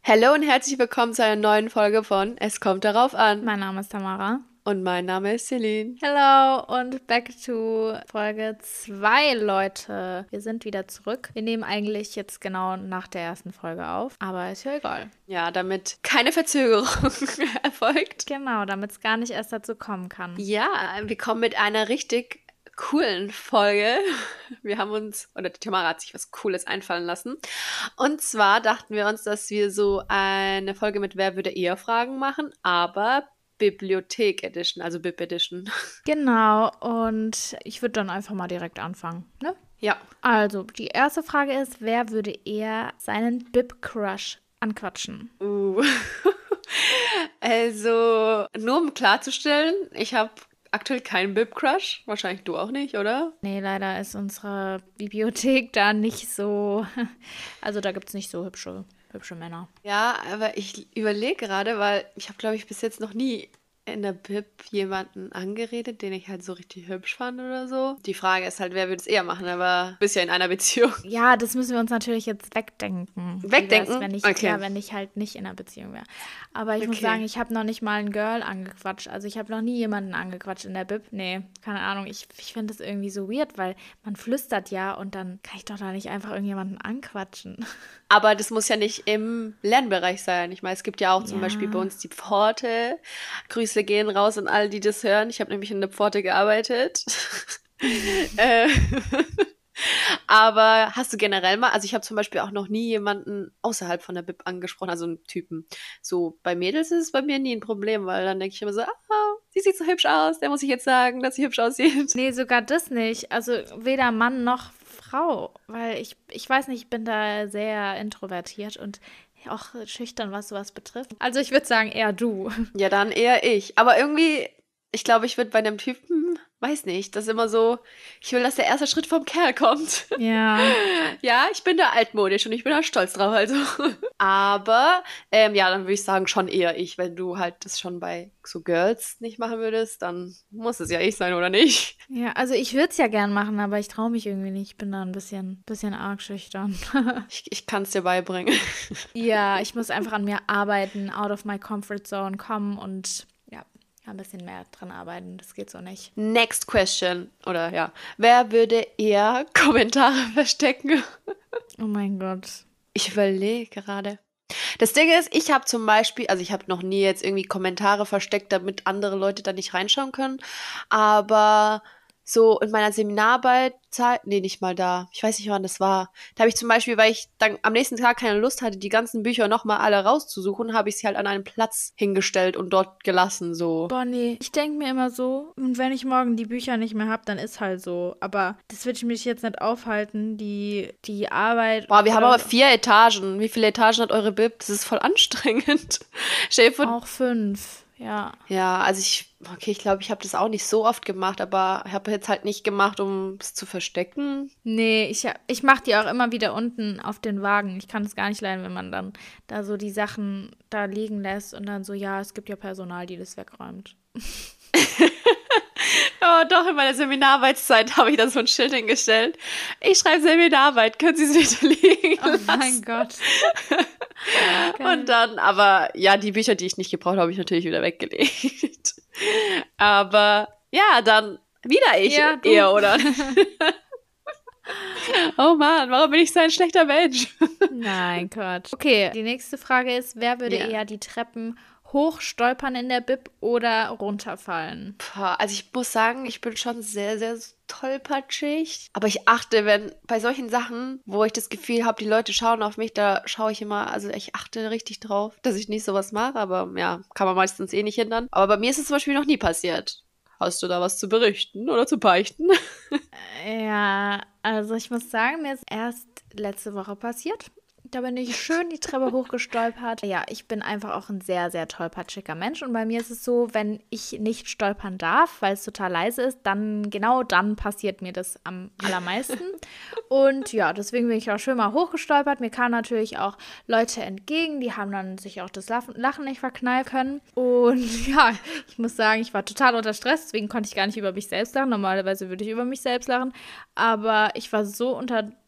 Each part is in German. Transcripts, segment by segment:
Hallo und herzlich willkommen zu einer neuen Folge von Es kommt darauf an. Mein Name ist Tamara. Und mein Name ist Celine. Hello und back to Folge 2, Leute. Wir sind wieder zurück. Wir nehmen eigentlich jetzt genau nach der ersten Folge auf, aber ist ja egal. Ja, damit keine Verzögerung erfolgt. Genau, damit es gar nicht erst dazu kommen kann. Ja, wir kommen mit einer richtig coolen Folge. Wir haben uns, oder die Tamara hat sich was Cooles einfallen lassen. Und zwar dachten wir uns, dass wir so eine Folge mit Wer würde eher Fragen machen, aber Bibliothek Edition, also Bib Edition. Genau, und ich würde dann einfach mal direkt anfangen, ne? Ja. Also, die erste Frage ist, wer würde eher seinen Bib-Crush anquatschen? Also, nur um klarzustellen, ich habe aktuell keinen Bib-Crush. Wahrscheinlich du auch nicht, oder? Nee, leider ist unsere Bibliothek da nicht so, also da gibt es nicht so hübsche Männer. Ja, aber ich überlege gerade, weil ich habe, glaube ich, bis jetzt noch nie in der Bib jemanden angeredet, den ich halt so richtig hübsch fand oder so. Die Frage ist halt, wer würde es eher machen, aber du bist ja in einer Beziehung. Ja, das müssen wir uns natürlich jetzt wegdenken. Wegdenken? Wenn ich, Okay. ja, wenn ich halt nicht in einer Beziehung wäre. Aber ich muss Okay. sagen, ich habe noch nicht mal ein Girl angequatscht. Also ich habe noch nie jemanden angequatscht in der Bib. Nee, keine Ahnung. Ich finde das irgendwie so weird, weil man flüstert ja und dann kann ich doch da nicht einfach irgendjemanden anquatschen. Aber das muss ja nicht im Lernbereich sein. Ich meine, es gibt ja auch zum Beispiel bei Ja. uns die Pforte. Grüße gehen raus an all die das hören. Ich habe nämlich in der Pforte gearbeitet. äh, aber hast du generell mal, also ich habe zum Beispiel auch noch nie jemanden außerhalb von der Bib angesprochen, also einen Typen. So bei Mädels ist es bei mir nie ein Problem, weil dann denke ich immer so, sie sieht so hübsch aus, der muss ich jetzt sagen, dass sie hübsch aussieht. Nee, sogar das nicht. Also weder Mann noch Frau. Weil ich weiß nicht, ich bin da sehr introvertiert und auch schüchtern, was sowas betrifft. Also ich würde sagen, eher du. Ja, dann eher ich. Aber irgendwie, ich glaube, ich würde bei einem Typen, weiß nicht, das ist immer so, ich will, dass der erste Schritt vom Kerl kommt. Ja. Ja, ich bin da altmodisch und ich bin da stolz drauf, also. Aber, ja, dann würde ich sagen, schon eher ich. Wenn du halt das schon bei so Girls nicht machen würdest, dann muss es ja ich sein, oder nicht? Ja, also ich würde es ja gern machen, aber ich traue mich irgendwie nicht. Ich bin da ein bisschen arg schüchtern. Ich kann es dir beibringen. Ja, ich muss einfach an mir arbeiten, out of my comfort zone kommen und ja, ein bisschen mehr dran arbeiten. Das geht so nicht. Next question. Oder ja. Wer würde eher Kommentare verstecken? Oh mein Gott. Ich überlege gerade. Das Ding ist, ich habe zum Beispiel, also ich habe noch nie jetzt irgendwie Kommentare versteckt, damit andere Leute da nicht reinschauen können. Aber so in meiner Seminararbeit, nee, nicht mal da. Ich weiß nicht, wann das war. Da habe ich zum Beispiel, weil ich dann am nächsten Tag keine Lust hatte, die ganzen Bücher nochmal alle rauszusuchen, habe ich sie halt an einen Platz hingestellt und dort gelassen, so. Boah, nee. Ich denke mir immer so, und wenn ich morgen die Bücher nicht mehr habe, dann ist halt so. Aber das wird mich jetzt nicht aufhalten, die Arbeit. Boah, wir haben aber oder 4 Etagen. Wie viele Etagen hat eure Bib? Das ist voll anstrengend. Stell dir vor, auch 5. Ja. ja, also ich glaube, ich habe das auch nicht so oft gemacht, aber ich habe jetzt halt nicht gemacht, um es zu verstecken. Nee, ich mache die auch immer wieder unten auf den Wagen. Ich kann es gar nicht leiden, wenn man dann da so die Sachen da liegen lässt und dann so, ja, es gibt ja Personal, die das wegräumt. Aber doch, in meiner Seminararbeitszeit habe ich da so ein Schild hingestellt. Ich schreibe Seminararbeit, können Sie es bitte liegen Oh mein lassen? Gott. Und dann, aber ja, die Bücher, die ich nicht gebraucht habe, habe ich natürlich wieder weggelegt. Aber ja, dann wieder ich Ja, du. eher, oder? Oh Mann, warum bin ich so ein schlechter Mensch? Nein, Quatsch. Okay, die nächste Frage ist, wer würde Ja. eher die Treppen hochstolpern in der Bib oder runterfallen? Also ich muss sagen, ich bin schon sehr, sehr tollpatschig. Aber ich achte, wenn bei solchen Sachen, wo ich das Gefühl habe, die Leute schauen auf mich, da schaue ich immer, also ich achte richtig drauf, dass ich nicht sowas mache. Aber ja, kann man meistens eh nicht hindern. Aber bei mir ist es zum Beispiel noch nie passiert. Hast du da was zu berichten oder zu beichten? Ja, also ich muss sagen, mir ist erst letzte Woche passiert. Da bin ich schön die Treppe hochgestolpert. Ja, ich bin einfach auch ein sehr, sehr tollpatschiger Mensch. Und bei mir ist es so, wenn ich nicht stolpern darf, weil es total leise ist, dann genau dann passiert mir das am allermeisten. Und ja, deswegen bin ich auch schön mal hochgestolpert. Mir kamen natürlich auch Leute entgegen, die haben dann sich auch das Lachen nicht verkneifen können. Und ja, ich muss sagen, ich war total unter Stress, deswegen konnte ich gar nicht über mich selbst lachen. Normalerweise würde ich über mich selbst lachen. Aber ich war so unter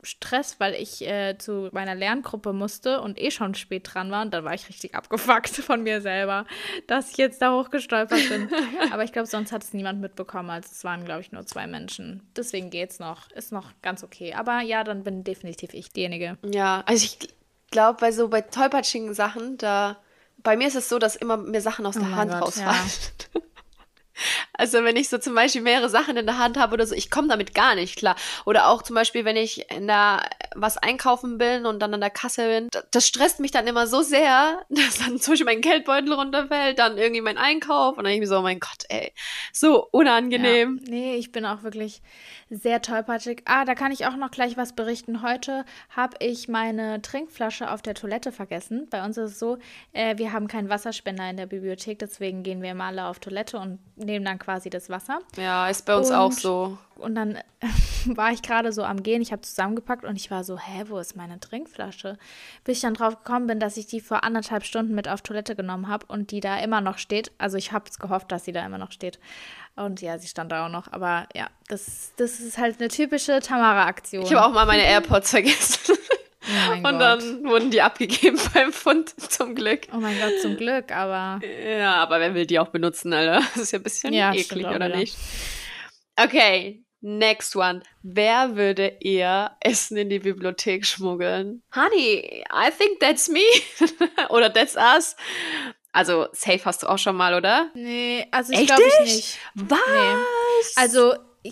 Stress, weil ich zu meiner Lerngruppe musste und schon spät dran war. Und dann war ich richtig abgefuckt von mir selber, dass ich jetzt da hochgestolpert bin. Aber ich glaube, sonst hat es niemand mitbekommen. Also es waren, glaube ich, nur 2 Menschen. Deswegen geht's noch. Ist noch ganz okay. Aber ja, dann bin definitiv ich diejenige. Ja, also ich glaube, bei tollpatschigen Sachen, bei mir ist es so, dass immer mir Sachen aus der Hand rausfallen. Ja. Also wenn ich so zum Beispiel mehrere Sachen in der Hand habe oder so, ich komme damit gar nicht klar. Oder auch zum Beispiel, wenn ich was einkaufen bin und dann an der Kasse bin, das stresst mich dann immer so sehr, dass dann zum Beispiel mein Geldbeutel runterfällt, dann irgendwie mein Einkauf und dann denke ich mir so, oh mein Gott, ey, so unangenehm. Ja. Nee, ich bin auch wirklich sehr tollpatschig. Da kann ich auch noch gleich was berichten. Heute habe ich meine Trinkflasche auf der Toilette vergessen. Bei uns ist es so, wir haben keinen Wasserspender in der Bibliothek, deswegen gehen wir immer alle auf Toilette und nehmen dann quasi das Wasser. Ja, ist bei uns auch so. Und dann war ich gerade so am Gehen, ich habe zusammengepackt und ich war so, wo ist meine Trinkflasche? Bis ich dann drauf gekommen bin, dass ich die vor 1,5 Stunden mit auf Toilette genommen habe und die da immer noch steht. Also ich habe es gehofft, dass sie da immer noch steht. Und ja, sie stand da auch noch. Aber ja, das ist halt eine typische Tamara-Aktion. Ich habe auch mal meine AirPods vergessen. Oh mein und Gott. Dann wurden die abgegeben beim Fund, zum Glück. Oh mein Gott, zum Glück, aber... Ja, aber wer will die auch benutzen, Alter? Das ist ja ein bisschen eklig, oder wieder. nicht? Okay, next one. Wer würde eher Essen in die Bibliothek schmuggeln? Honey, I think that's me. Oder that's us. Also, safe hast du auch schon mal, oder? Nee, also ich glaube ich nicht. Was? Nee. Also,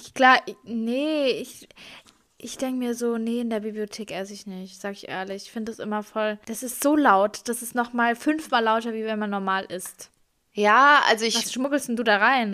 ich denke mir so, nee, in der Bibliothek esse ich nicht, sag ich ehrlich. Ich finde das immer voll, das ist so laut, das ist nochmal 5-mal lauter, wie wenn man normal isst. Ja, also Was schmuggelst denn du da rein?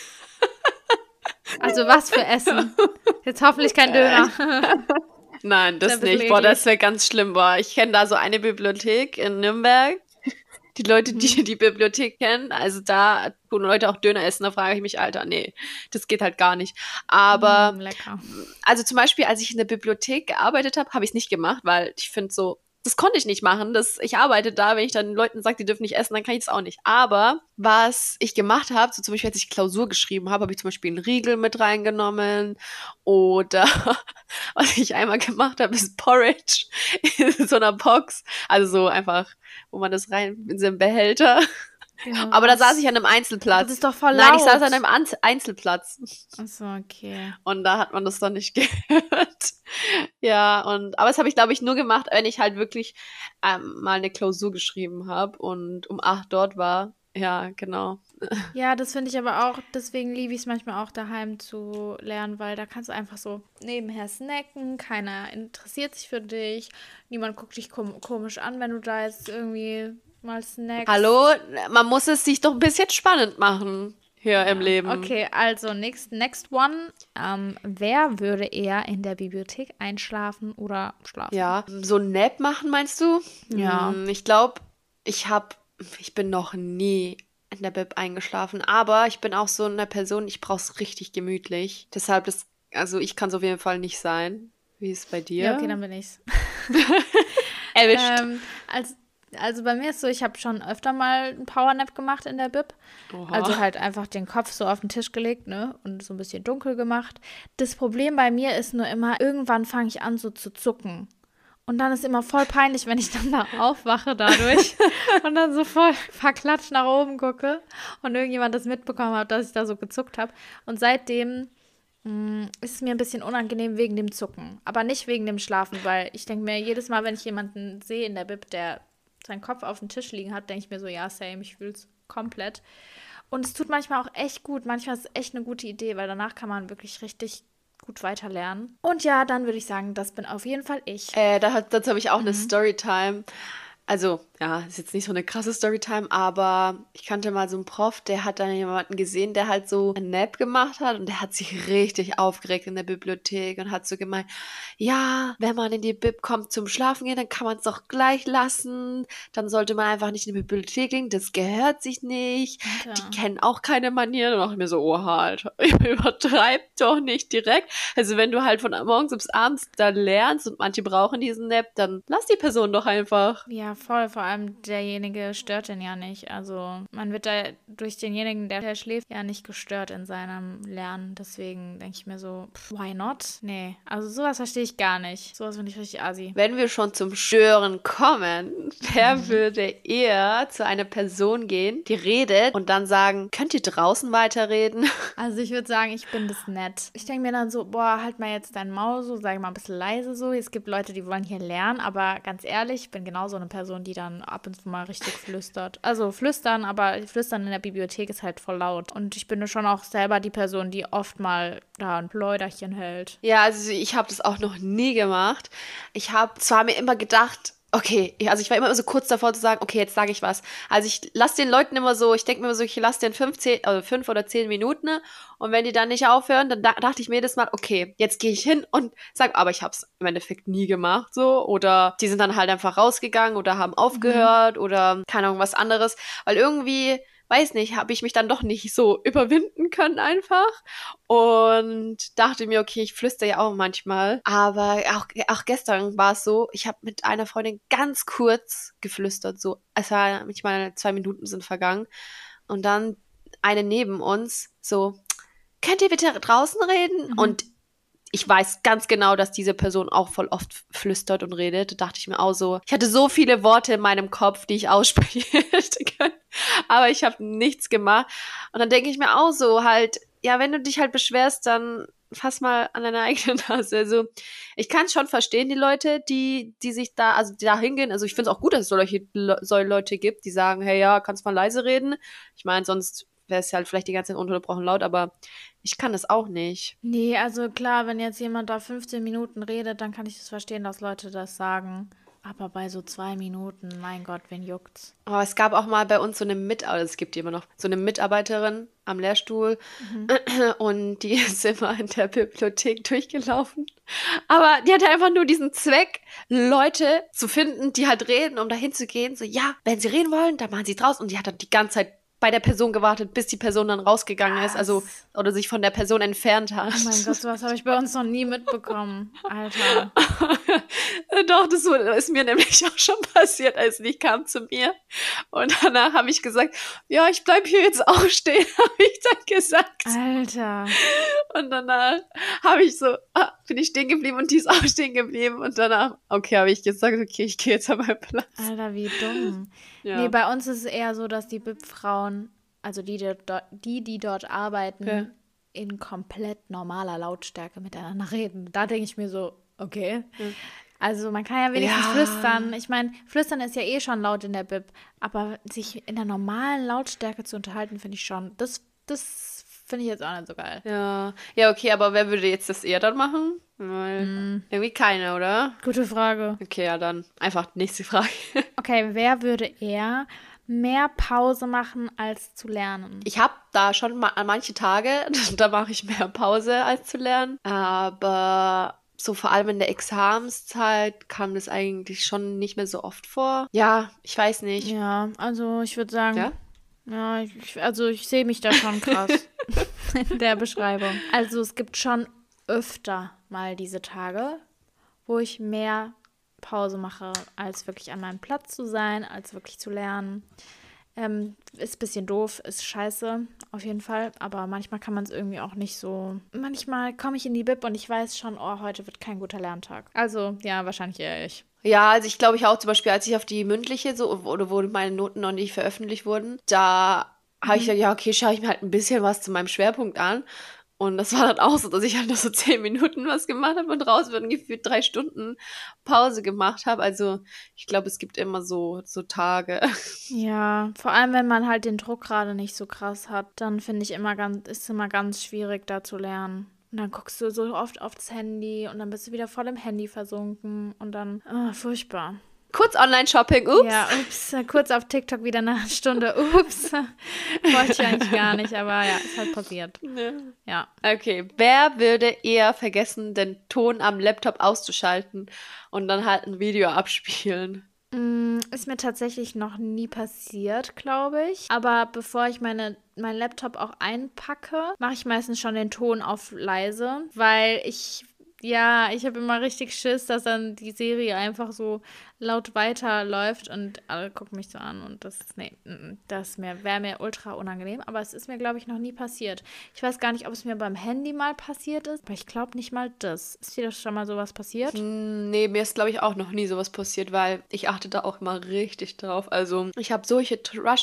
Also was für Essen? Jetzt hoffentlich kein Döner. Nein, das nicht. Boah, das wäre ganz schlimm. Boah, ich kenne da so eine Bibliothek in Nürnberg. Die Leute, die die Bibliothek kennen, also da tun Leute auch Döner essen, da frage ich mich, Alter, nee, das geht halt gar nicht. Aber, lecker. Also zum Beispiel, als ich in der Bibliothek gearbeitet habe, habe ich es nicht gemacht, weil ich finde so, das konnte ich nicht machen. Ich arbeite da, wenn ich dann Leuten sage, die dürfen nicht essen, dann kann ich es auch nicht. Aber was ich gemacht habe, so zum Beispiel, als ich Klausur geschrieben habe, habe ich zum Beispiel einen Riegel mit reingenommen. Oder was ich einmal gemacht habe, ist Porridge in so einer Box. Also so einfach, wo man das rein in so einen Behälter. Genau. Aber da saß ich an einem Einzelplatz. Das ist doch voll laut. Nein, ich saß an einem Einzelplatz. Achso, okay. Und da hat man das dann nicht gehört. Ja, aber das habe ich, glaube ich, nur gemacht, wenn ich halt wirklich mal eine Klausur geschrieben habe und um 8 dort war. Ja, genau. Ja, das finde ich aber auch, deswegen liebe ich es manchmal auch daheim zu lernen, weil da kannst du einfach so nebenher snacken, keiner interessiert sich für dich, niemand guckt dich komisch an, wenn du da jetzt irgendwie mal snackst. Hallo, man muss es sich doch ein bisschen spannend machen hier im Leben. Okay, also next one. Wer würde eher in der Bibliothek einschlafen oder schlafen? Ja, so ein Nap machen, meinst du? Ja. Ich glaube, ich bin noch nie in der Bib eingeschlafen, aber ich bin auch so eine Person, ich brauche es richtig gemütlich. Deshalb, also ich kann es auf jeden Fall nicht sein. Wie ist es bei dir? Ja, okay, dann bin ich's. Erwischt. Also bei mir ist so, ich habe schon öfter mal einen Powernap gemacht in der Bib. Oha. Also halt einfach den Kopf so auf den Tisch gelegt, ne? Und so ein bisschen dunkel gemacht. Das Problem bei mir ist nur immer, irgendwann fange ich an so zu zucken. Und dann ist immer voll peinlich, wenn ich dann da aufwache dadurch und dann so voll verklatscht nach oben gucke und irgendjemand das mitbekommen hat, dass ich da so gezuckt habe. Und seitdem ist es mir ein bisschen unangenehm wegen dem Zucken. Aber nicht wegen dem Schlafen, weil ich denke mir, jedes Mal, wenn ich jemanden sehe in der Bib, der seinen Kopf auf dem Tisch liegen hat, denke ich mir so, ja, same, ich fühle es komplett. Und es tut manchmal auch echt gut. Manchmal ist es echt eine gute Idee, weil danach kann man wirklich richtig gut weiterlernen. Und ja, dann würde ich sagen, das bin auf jeden Fall ich. Dazu habe ich auch eine Storytime. Also, ja, ist jetzt nicht so eine krasse Storytime, aber ich kannte mal so einen Prof, der hat dann jemanden gesehen, der halt so ein Nap gemacht hat und der hat sich richtig aufgeregt in der Bibliothek und hat so gemeint, ja, wenn man in die Bib kommt zum Schlafen gehen, dann kann man es doch gleich lassen, dann sollte man einfach nicht in die Bibliothek gehen, das gehört sich nicht, Alter. Die kennen auch keine Manieren und auch mir so, oha, Alter, übertreib doch nicht direkt. Also wenn du halt von morgens bis abends da lernst und manche brauchen diesen Nap, dann lass die Person doch einfach. Ja, Ja, voll. Vor allem derjenige stört den ja nicht. Also man wird da durch denjenigen, der schläft, ja nicht gestört in seinem Lernen. Deswegen denke ich mir so, why not? Nee, also sowas verstehe ich gar nicht. Sowas finde ich richtig assi. Wenn wir schon zum Stören kommen, wer würde eher zu einer Person gehen, die redet und dann sagen, könnt ihr draußen weiterreden? Also ich würde sagen, ich bin das nett. Ich denke mir dann so, boah, halt mal jetzt dein Maul so, sag mal ein bisschen leise so. Es gibt Leute, die wollen hier lernen, aber ganz ehrlich, ich bin genau so eine Person, die dann ab und zu mal richtig flüstert. Also flüstern, aber flüstern in der Bibliothek ist halt voll laut. Und ich bin schon auch selber die Person, die oft mal da ein Pläuderchen hält. Ja, also ich habe das auch noch nie gemacht. Ich habe zwar mir immer gedacht, okay, also ich war immer so kurz davor zu sagen, okay, jetzt sage ich was. Also ich lasse den Leuten immer so, ich denke mir immer so, ich lasse den 5 oder 10 Minuten, ne? Und wenn die dann nicht aufhören, dann dachte ich mir jedes Mal, okay, jetzt gehe ich hin und sage, aber ich habe es im Endeffekt nie gemacht so. Oder die sind dann halt einfach rausgegangen oder haben aufgehört oder keine Ahnung, was anderes. Weil irgendwie, weiß nicht, habe ich mich dann doch nicht so überwinden können einfach. Und dachte mir, okay, ich flüstere ja auch manchmal. Aber auch gestern war es so, ich habe mit einer Freundin ganz kurz geflüstert. So, es war manchmal 2 Minuten sind vergangen. Und dann eine neben uns so, könnt ihr bitte draußen reden? Und ich weiß ganz genau, dass diese Person auch voll oft flüstert und redet. Da dachte ich mir auch so, ich hatte so viele Worte in meinem Kopf, die ich aussprechen hätte können. Aber ich habe nichts gemacht. Und dann denke ich mir auch so halt, ja, wenn du dich halt beschwerst, dann fass mal an deine eigene Nase. Also ich kann schon verstehen, die Leute, die sich da, also die da hingehen. Also ich finde es auch gut, dass es solche Leute gibt, die sagen, hey, ja, kannst mal leise reden. Ich meine, sonst wäre es halt vielleicht die ganze Zeit ununterbrochen laut, aber ich kann das auch nicht. Nee, also klar, wenn jetzt jemand da 15 Minuten redet, dann kann ich das verstehen, dass Leute das sagen. Aber bei so 2 Minuten, mein Gott, wen juckt's? Aber es gab auch mal bei uns so eine es gibt die immer noch, so eine Mitarbeiterin am Lehrstuhl und die ist immer in der Bibliothek durchgelaufen. Aber die hatte einfach nur diesen Zweck, Leute zu finden, die halt reden, um dahin zu gehen. So, ja, wenn sie reden wollen, dann machen sie draus. Und die hat dann die ganze Zeit bei der Person gewartet, bis die Person dann rausgegangen ist, also oder sich von der Person entfernt hat. Oh mein Gott, sowas habe ich bei uns noch nie mitbekommen. Alter. Doch, das ist mir nämlich auch schon passiert, als die kam zu mir. Und danach habe ich gesagt, ja, ich bleib hier jetzt auch stehen, habe ich dann gesagt. Alter. Und danach bin ich stehen geblieben und die ist auch stehen geblieben. Und danach, okay, habe ich gesagt, okay, ich gehe jetzt an meinen Platz. Alter, wie dumm. Ja. Nee, bei uns ist es eher so, dass die BIP-Frauen, also die dort arbeiten, in komplett normaler Lautstärke miteinander reden. Da denke ich mir so, okay. Also man kann ja wenigstens flüstern. Ich meine, flüstern ist ja eh schon laut in der BIP, aber sich in der normalen Lautstärke zu unterhalten, finde ich schon, das finde ich jetzt auch nicht so geil. Ja, okay, aber wer würde jetzt das eher dann machen? Weil irgendwie keiner, oder? Gute Frage. Okay, ja, dann einfach nächste Frage. Okay, wer würde eher mehr Pause machen, als zu lernen? Ich habe da schon mal an manche Tage, da mache ich mehr Pause, als zu lernen. Aber so vor allem in der Examenszeit kam das eigentlich schon nicht mehr so oft vor. Ja, ich weiß nicht. Ja, also ich würde sagen, Ja? ich sehe mich da schon krass in der Beschreibung. Also es gibt schon öfter mal diese Tage, wo ich mehr Pause mache, als wirklich an meinem Platz zu sein, als wirklich zu lernen. Ist ein bisschen doof, ist scheiße, auf jeden Fall. Aber manchmal kann man es irgendwie auch nicht so. Manchmal komme ich in die Bib und ich weiß schon, oh, heute wird kein guter Lerntag. Also, ja, wahrscheinlich eher ich. Ja, also ich glaube ich auch zum Beispiel, als ich auf die mündliche oder wo meine Noten noch nicht veröffentlicht wurden, da habe ich gesagt, ja, okay, schaue ich mir halt ein bisschen was zu meinem Schwerpunkt an. Und das war dann auch so, dass ich halt nur so 10 Minuten was gemacht habe und raus wurden gefühlt 3 Stunden Pause gemacht habe. Also ich glaube, es gibt immer so Tage. Ja, vor allem, wenn man halt den Druck gerade nicht so krass hat, dann finde ich ist immer ganz schwierig, da zu lernen. Und dann guckst du so oft aufs Handy und dann bist du wieder voll im Handy versunken und dann, furchtbar. Kurz Online-Shopping, ups. Ja, ups, kurz auf TikTok wieder eine Stunde, ups. Wollte ich eigentlich gar nicht, aber ja, ist halt passiert. Ja. Okay, wer würde eher vergessen, den Ton am Laptop auszuschalten und dann halt ein Video abspielen? Ist mir tatsächlich noch nie passiert, glaube ich. Aber bevor ich meinen Laptop auch einpacke, mache ich meistens schon den Ton auf leise, weil ich Ja, ich habe immer richtig Schiss, dass dann die Serie einfach so laut weiterläuft und alle gucken mich so an und nee, wäre mir ultra unangenehm. Aber es ist mir, glaube ich, noch nie passiert. Ich weiß gar nicht, ob es mir beim Handy mal passiert ist, aber ich glaube nicht mal das. Ist dir das schon mal sowas passiert? Nee, mir ist, glaube ich, auch noch nie sowas passiert, weil ich achte da auch immer richtig drauf. Also, ich habe solche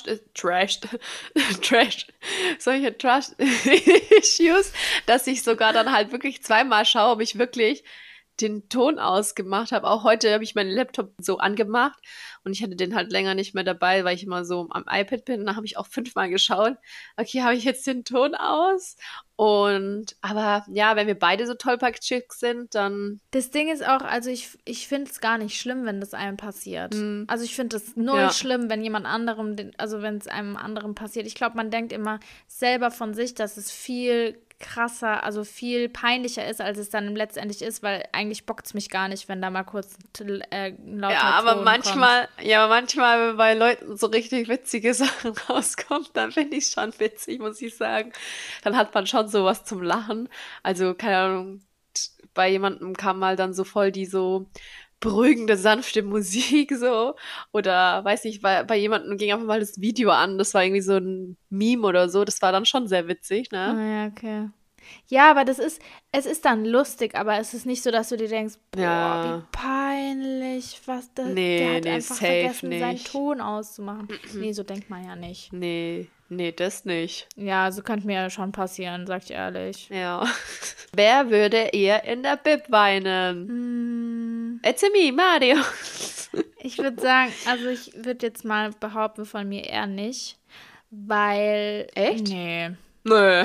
solche Trust-Issues, dass ich sogar dann halt wirklich zweimal schaue, ob ich wirklich den Ton ausgemacht habe. Auch heute habe ich meinen Laptop so angemacht und ich hatte den halt länger nicht mehr dabei, weil ich immer so am iPad bin. Und da habe ich auch 5-mal geschaut. Okay, habe ich jetzt den Ton aus? Aber ja, wenn wir beide so tollpatschig sind, dann Das Ding ist auch, also ich finde es gar nicht schlimm, wenn das einem passiert. hm, Also ich finde es null ja. schlimm, wenn jemand anderem, also wenn es einem anderen passiert. Ich glaube, man denkt immer selber von sich, dass es viel krasser, also viel peinlicher ist, als es dann letztendlich ist, weil eigentlich bockt es mich gar nicht, wenn da mal kurz ein Ja, lauter aber Ton kommt. manchmal, wenn bei Leuten so richtig witzige Sachen rauskommen, dann finde ich es schon witzig, muss ich sagen. Dann hat man schon sowas zum Lachen. Also, keine Ahnung, bei jemandem kam mal dann so voll die so beruhigende, sanfte Musik so. Oder weiß nicht, bei jemandem ging einfach mal das Video an. Das war irgendwie so ein Meme oder so. Das war dann schon sehr witzig, Ah ne? ja, okay. Ja, aber es ist dann lustig, aber es ist nicht so, dass du dir denkst, boah, wie Ja, peinlich, der nee, hat nee, einfach safe vergessen, seinen nicht. Ton auszumachen. Nee, so denkt man ja nicht. Nee, nee, das nicht. Ja, so könnte mir ja schon passieren, sag ich ehrlich. Ja. Wer würde eher in der Bib weinen? Hm, It's me, Mario. ich würde sagen, also ich würde jetzt mal behaupten von mir eher nicht, weil, Echt? nee, Nö.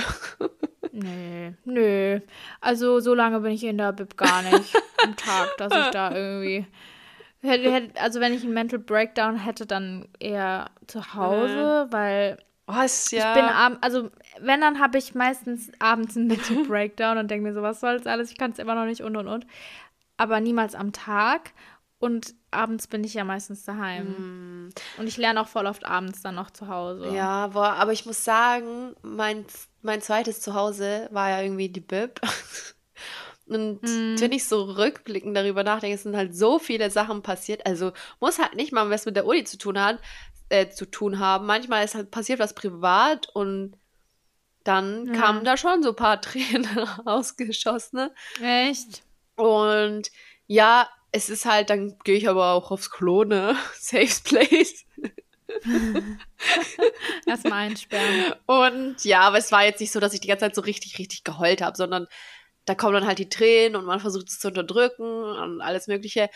nö. Also so lange bin ich in der Bib gar nicht am Tag, dass ich da irgendwie also wenn ich einen Mental Breakdown hätte, dann eher zu Äh, Hause, weil Was, ich bin ja. also wenn, dann habe ich meistens abends einen Mental Breakdown und denke mir so, was soll das alles, ich kann es immer noch nicht und. Aber niemals am Tag und abends bin ich ja meistens daheim. Hm, Und ich lerne auch voll oft abends dann noch zu Hause. ja, boah, aber ich muss sagen, mein zweites Zuhause war ja irgendwie die Bib. Und wenn Hm, ich so rückblickend darüber nachdenke, es sind halt so viele Sachen passiert. Also muss halt nicht mal was mit der Uni zu tun haben. Manchmal ist halt passiert was privat und dann kamen ja. da schon so ein paar Tränen rausgeschossen. Ne? Echt? Und ja, es ist halt, dann gehe ich aber auch aufs Klo, ne? Safe Place. Erstmal einsperren. Und ja, aber es war jetzt nicht so, dass ich die ganze Zeit so richtig, richtig geheult habe, sondern da kommen dann halt die Tränen und man versucht es zu unterdrücken und alles Mögliche.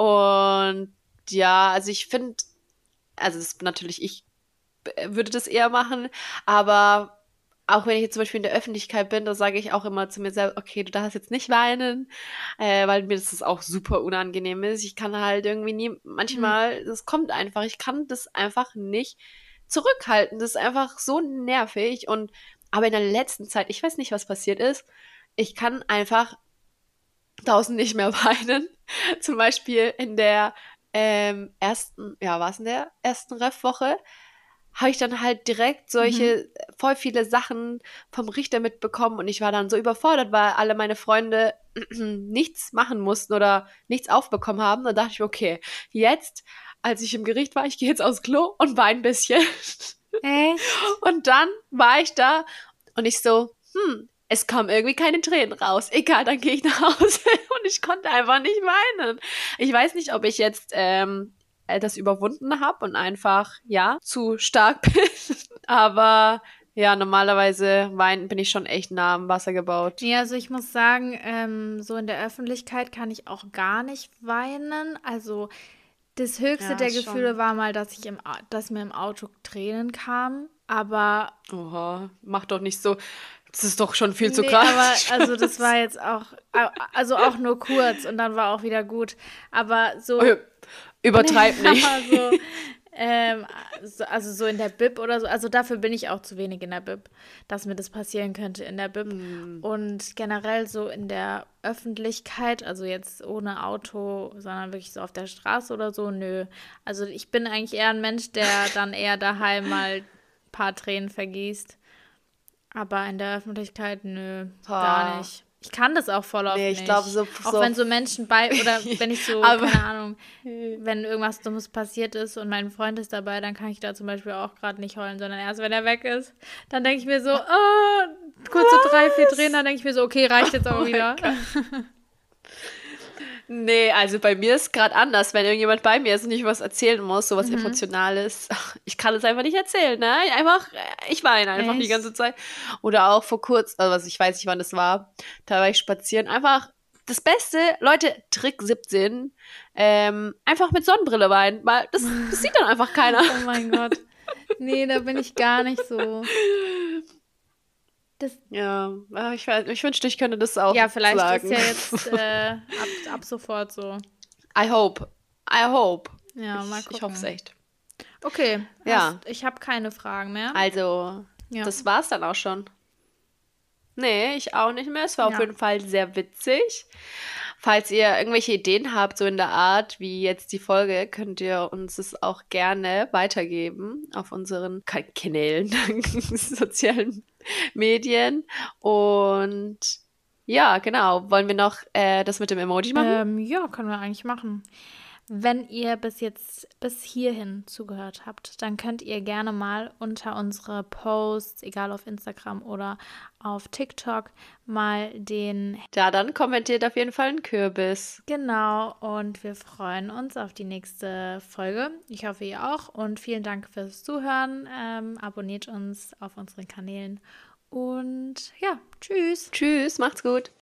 Und ja, also ich finde, also das ist natürlich, ich würde das eher machen, aber auch wenn ich jetzt zum Beispiel in der Öffentlichkeit bin, da sage ich auch immer zu mir selbst, okay, du darfst jetzt nicht weinen, weil mir das auch super unangenehm ist. Ich kann halt irgendwie nie, Hm. manchmal, das kommt einfach, ich kann das einfach nicht zurückhalten. Das ist einfach so nervig aber in der letzten Zeit, ich weiß nicht, was passiert ist, ich kann einfach draußen nicht mehr weinen. Zum Beispiel in der ersten, ja, war es in der ersten Ref-Woche, habe ich dann halt direkt Mhm. voll viele Sachen vom Richter mitbekommen und ich war dann so überfordert, weil alle meine Freunde nichts machen mussten oder nichts aufbekommen haben. Da dachte ich, okay, jetzt, als ich im Gericht war, ich gehe jetzt aufs Klo und weine ein bisschen. Echt? Und dann war ich da und ich so, es kommen irgendwie keine Tränen raus. Egal, dann gehe ich nach Hause und ich konnte einfach nicht weinen. Ich weiß nicht, ob ich jetzt das überwunden habe und einfach, ja, zu stark bin. Aber ja, normalerweise bin ich schon echt nah am Wasser gebaut. Nee, also ich muss sagen, so in der Öffentlichkeit kann ich auch gar nicht weinen. Also das höchste Ja, der ist Gefühle schon. war mal, dass mir im Auto Tränen kamen. Aber Oha, mach doch nicht so. Das ist doch schon viel zu nee, aber krass. also das war jetzt auch, also auch nur kurz und dann war auch wieder gut. Aber Oh, so, nee, übertreib nicht. aber so, ähm, also so in der Bib oder so, also dafür bin ich auch zu wenig in der Bib, dass mir das passieren könnte in der Bib. Hm. Und generell so in der Öffentlichkeit, also jetzt ohne Auto, sondern wirklich so auf der Straße oder so, nö. Also ich bin eigentlich eher ein Mensch, der dann eher daheim mal ein paar Tränen vergießt. Aber in der Öffentlichkeit, nö, gar Boah. nicht. Ich kann das auch voll oft Nee, ich nicht. glaube Auch wenn so Menschen oder wenn ich so, Aber keine Ahnung, wenn irgendwas Dummes passiert ist und mein Freund ist dabei, dann kann ich da zum Beispiel auch gerade nicht heulen, sondern erst, wenn er weg ist. Dann denke ich mir so, oh, kurz so 3, 4 Tränen, dann denke ich mir so, okay, reicht jetzt oh aber mein wieder. Gott. Nee, also bei mir ist gerade anders. Wenn irgendjemand bei mir ist und ich was erzählen muss, sowas Emotionales, ich kann es einfach nicht erzählen, ne? Ich weine einfach die ganze Echt? Zeit. Oder auch vor kurzem, also ich weiß nicht, wann das war, da war ich spazieren. Einfach das Beste, Leute, Trick 17, einfach mit Sonnenbrille weinen, weil das sieht dann einfach keiner. Oh mein Gott. Nee, da bin ich gar nicht so. Das, Ja, ich wünschte, ich könnte das auch ja, vielleicht ist sagen. ja jetzt ab sofort so. I hope. I hope. Ja, mal Ich hoffe es gucken. echt. Okay, Ja, ich habe keine Fragen mehr. also, Ja, das war's dann auch schon. Nee, ich auch nicht mehr. Es war auf ja. jeden Fall sehr witzig. Falls ihr irgendwelche Ideen habt, so in der Art wie jetzt die Folge, könnt ihr uns es auch gerne weitergeben auf unseren Kanälen, sozialen Medien. Und ja, genau. Wollen wir noch das mit dem Emoji machen? Ja, können wir eigentlich machen. Wenn ihr bis hierhin zugehört habt, dann könnt ihr gerne mal unter unsere Posts, egal auf Instagram oder auf TikTok, mal den. Ja, dann kommentiert auf jeden Fall ein Kürbis. Genau, und wir freuen uns auf die nächste Folge. Ich hoffe, ihr auch. Und vielen Dank fürs Zuhören. Abonniert uns auf unseren Kanälen. Und ja, tschüss. Tschüss, macht's gut.